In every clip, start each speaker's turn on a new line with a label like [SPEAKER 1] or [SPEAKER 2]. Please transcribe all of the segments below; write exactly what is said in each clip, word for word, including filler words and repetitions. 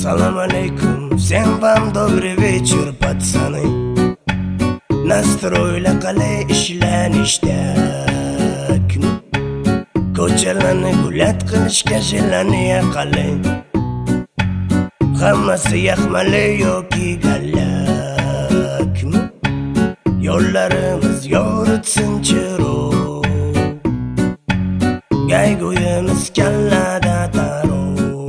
[SPEAKER 1] Салам алейкум, всем вам добрый вечер, пацаны. Настройla qalay ishlanishda ko'chalarni gulat qilishga jilaniya qalay. Hammasi yaxmali yoki gallakmi, yo'llarimiz yoritsin chiroq, gayguyimiz kallada taroq.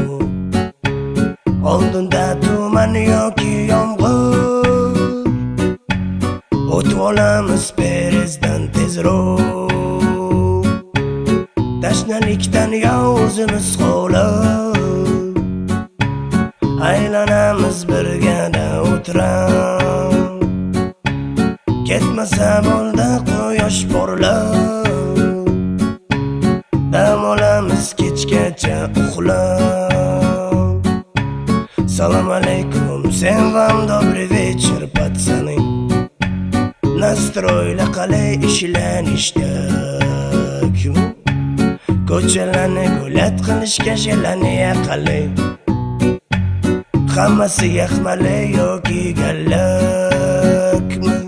[SPEAKER 1] Oldinda tuman yoki yomg'ir, o'tib olamiz perezdan tezroq. Tashnalikdan yo o'zimiz qolib, aylanamiz birgada o'tirib. Ketmasa bo'ldi quyosh porlab, dam olamiz kechgacha uxlab. Салам алейкум, всем вам добрый вечер, пацаны. Настройla qalay ishlanishda ko'chalarni gulat qilishga jilaniya qalay. Hammasi yaxmali yoki gallakmi,